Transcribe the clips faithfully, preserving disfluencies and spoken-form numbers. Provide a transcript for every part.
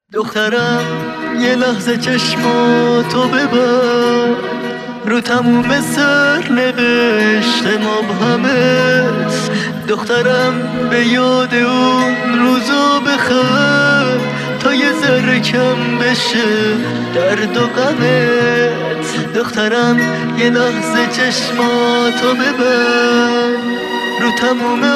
دخترم یه لحظه چشماتو ببر، رو تموم سر نوشته مبهمت. دخترم به یاد اون روزا بخواد تا یه ذره کم بشه درد و غمت. دخترم یه لحظه چشماتو ببر، رو تموم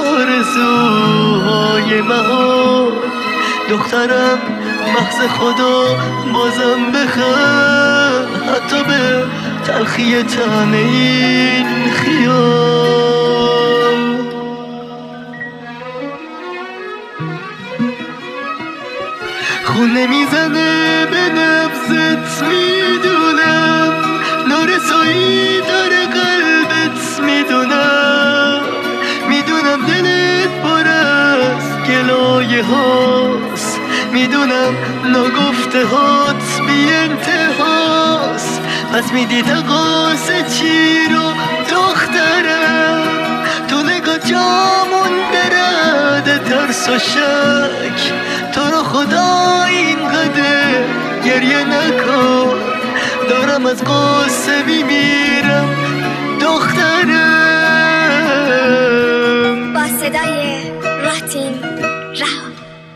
آرزوهای محال. دخترم محض خدا بازم بخواد، حتی به تلخی طعم این خیال. خونه میزنه به نبضت، میدونم نارسایی داره قلبت، میدونم میدونم دلت پر از گلایه هاست، میدونم ناگفته هات بی انتهاست. پس میدی تقاسه چی رو دخترم، تو نگاه جامون برده ترس و شک. تو رو خدا اینقدر گریه نکن، دارم از قصه میمیرم دخترم. با صدای راتین رها.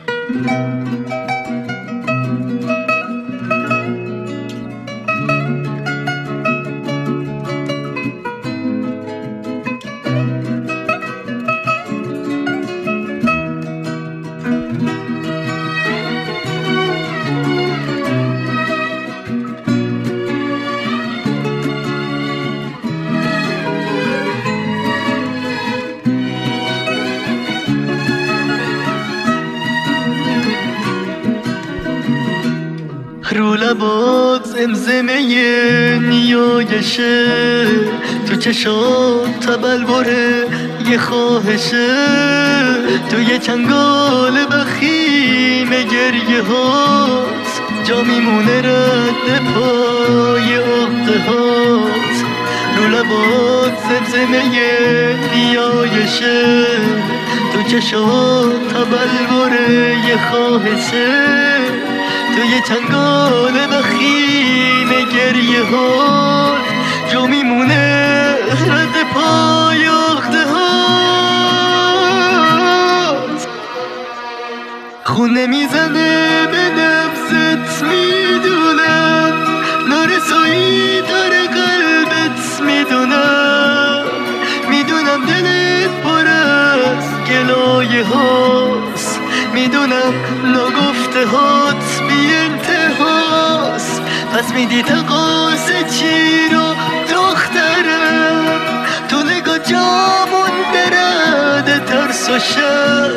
رو لبات زمزمه نیایشه، تو چشات تبلوره یه خواهشه، تو یه چنگال بخیم گریه هات، جا میمونه رد پای عقده هات. رو لبات زمزمه نیایشه، تو چشات تبلوره یه خواهشه، تو یه چنگال بخیم گریه ها، جا میمونه رد پای عقده هات. خونه میزنه به نبضت، میدونم نارسایی داره قلبت، میدونم میدونم دلت پر از گلایه هاست، میدونم ناگفته هات بی انتهاست. پس میدی تقاسه چی رو دخترم، تو نگاه جامون برده ترس و شک.